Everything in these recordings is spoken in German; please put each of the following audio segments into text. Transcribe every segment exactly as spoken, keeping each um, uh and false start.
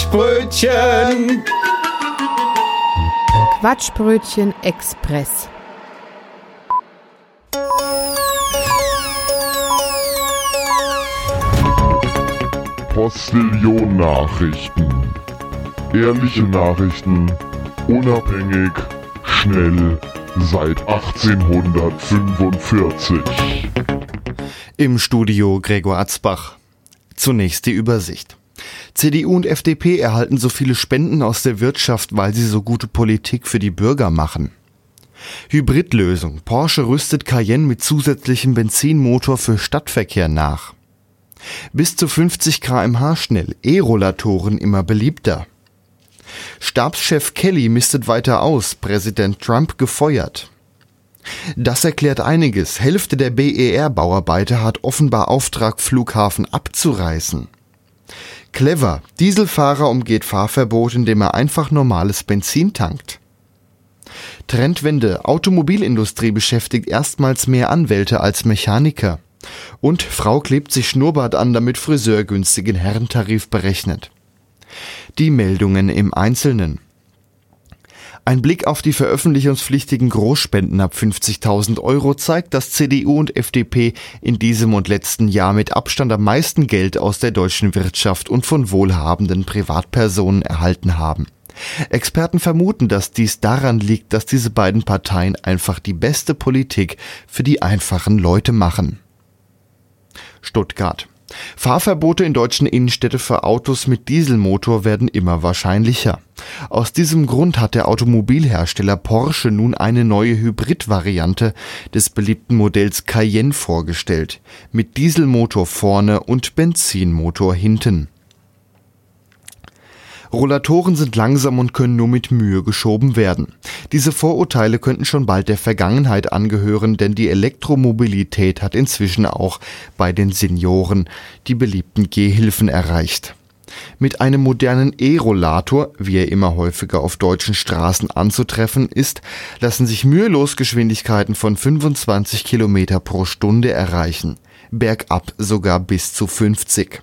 Quatschbrötchen. Quatschbrötchen Express. Postillon-Nachrichten. Ehrliche Nachrichten, unabhängig, schnell, seit achtzehnhundertfünfundvierzig. Im Studio Gregor Atzbach. Zunächst die Übersicht. C D U und F D P erhalten so viele Spenden aus der Wirtschaft, weil sie so gute Politik für die Bürger machen. Hybridlösung. Porsche rüstet Cayenne mit zusätzlichem Benzinmotor für Stadtverkehr nach. Bis zu fünfzig Kilometer pro Stunde schnell. E-Rollatoren immer beliebter. Stabschef Kelly mistet weiter aus. Präsident Trump gefeuert. Das erklärt einiges. Hälfte der B E R-Bauarbeiter hat offenbar Auftrag, Flughafen abzureißen. Clever. Dieselfahrer umgeht Fahrverbot, indem er einfach normales Benzin tankt. Trendwende. Automobilindustrie beschäftigt erstmals mehr Anwälte als Mechaniker. Und Frau klebt sich Schnurrbart an, damit Friseur günstigen Herrentarif berechnet. Die Meldungen im Einzelnen. Ein Blick auf die veröffentlichungspflichtigen Großspenden ab fünfzigtausend Euro zeigt, dass C D U und F D P in diesem und letzten Jahr mit Abstand am meisten Geld aus der deutschen Wirtschaft und von wohlhabenden Privatpersonen erhalten haben. Experten vermuten, dass dies daran liegt, dass diese beiden Parteien einfach die beste Politik für die einfachen Leute machen. Stuttgart. Fahrverbote in deutschen Innenstädten für Autos mit Dieselmotor werden immer wahrscheinlicher. Aus diesem Grund hat der Automobilhersteller Porsche nun eine neue Hybrid-Variante des beliebten Modells Cayenne vorgestellt, mit Dieselmotor vorne und Benzinmotor hinten. Rollatoren sind langsam und können nur mit Mühe geschoben werden. Diese Vorurteile könnten schon bald der Vergangenheit angehören, denn die Elektromobilität hat inzwischen auch bei den Senioren die beliebten Gehhilfen erreicht. Mit einem modernen E-Rollator, wie er immer häufiger auf deutschen Straßen anzutreffen ist, lassen sich mühelos Geschwindigkeiten von fünfundzwanzig Kilometer pro Stunde erreichen, bergab sogar bis zu fünfzig.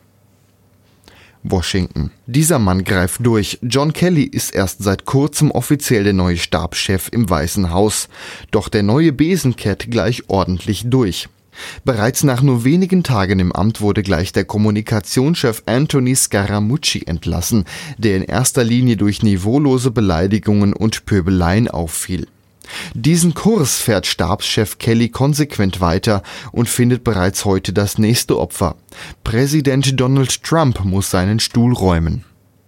Washington. Dieser Mann greift durch. John Kelly ist erst seit kurzem offiziell der neue Stabschef im Weißen Haus. Doch der neue Besen kehrt gleich ordentlich durch. Bereits nach nur wenigen Tagen im Amt wurde gleich der Kommunikationschef Anthony Scaramucci entlassen, der in erster Linie durch niveaulose Beleidigungen und Pöbeleien auffiel. Diesen Kurs fährt Stabschef Kelly konsequent weiter und findet bereits heute das nächste Opfer. Präsident Donald Trump muss seinen Stuhl räumen.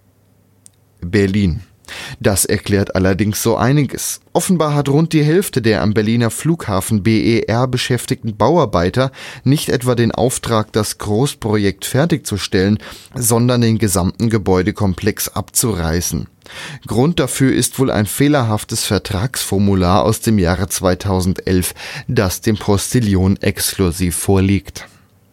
Berlin. Das erklärt allerdings so einiges. Offenbar hat rund die Hälfte der am Berliner Flughafen B E R beschäftigten Bauarbeiter nicht etwa den Auftrag, das Großprojekt fertigzustellen, sondern den gesamten Gebäudekomplex abzureißen. Grund dafür ist wohl ein fehlerhaftes Vertragsformular aus dem Jahre zweitausendelf, das dem Postillon exklusiv vorliegt.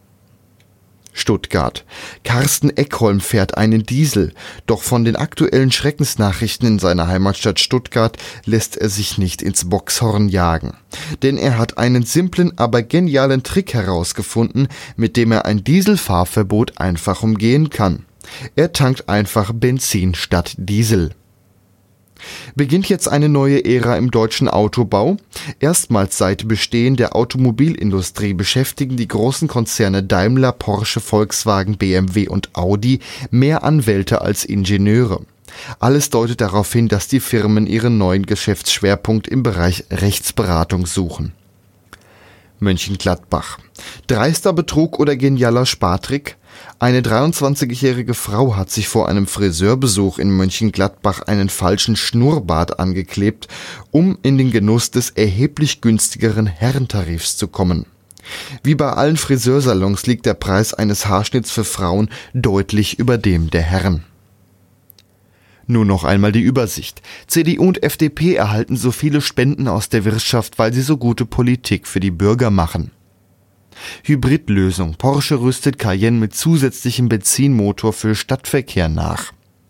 Stuttgart. Carsten Eckholm fährt einen Diesel, doch von den aktuellen Schreckensnachrichten in seiner Heimatstadt Stuttgart lässt er sich nicht ins Boxhorn jagen. Denn er hat einen simplen, aber genialen Trick herausgefunden, mit dem er ein Dieselfahrverbot einfach umgehen kann. Er tankt einfach Benzin statt Diesel. Beginnt jetzt eine neue Ära im deutschen Autobau? Erstmals seit Bestehen der Automobilindustrie beschäftigen die großen Konzerne Daimler, Porsche, Volkswagen, B M W und Audi mehr Anwälte als Ingenieure. Alles deutet darauf hin, dass die Firmen ihren neuen Geschäftsschwerpunkt im Bereich Rechtsberatung suchen. Mönchengladbach. Dreister Betrug oder genialer Spartrick? Eine dreiundzwanzigjährige Frau hat sich vor einem Friseurbesuch in Mönchengladbach einen falschen Schnurrbart angeklebt, um in den Genuss des erheblich günstigeren Herrentarifs zu kommen. Wie bei allen Friseursalons liegt der Preis eines Haarschnitts für Frauen deutlich über dem der Herren. Nun noch einmal die Übersicht. C D U und F D P erhalten so viele Spenden aus der Wirtschaft, weil sie so gute Politik für die Bürger machen. Hybridlösung. Porsche rüstet Cayenne mit zusätzlichem Benzinmotor für Stadtverkehr nach.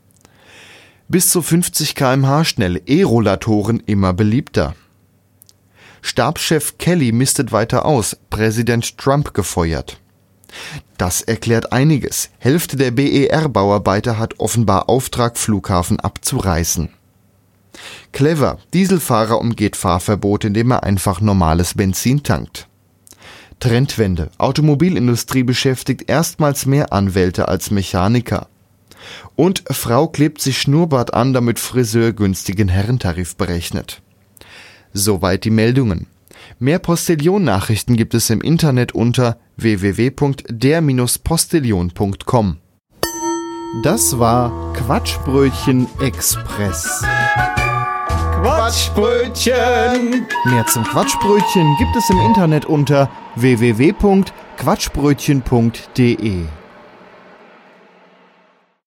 Bis zu fünfzig Kilometer pro Stunde schnell. E-Rollatoren immer beliebter. Stabschef Kelly mistet weiter aus. Präsident Trump gefeuert. Das erklärt einiges. Hälfte der B E R-Bauarbeiter hat offenbar Auftrag, Flughafen abzureißen. Clever. Dieselfahrer umgeht Fahrverbot, indem er einfach normales Benzin tankt. Trendwende. Automobilindustrie beschäftigt erstmals mehr Anwälte als Mechaniker. Und Frau klebt sich Schnurrbart an, damit Friseur günstigen Herrentarif berechnet. Soweit die Meldungen. Mehr Postillon-Nachrichten gibt es im Internet unter w w w punkt der Postillon punkt com. Das war Quatschbrötchen Express. Quatschbrötchen! Mehr zum Quatschbrötchen gibt es im Internet unter w w w punkt quatschbrötchen punkt de.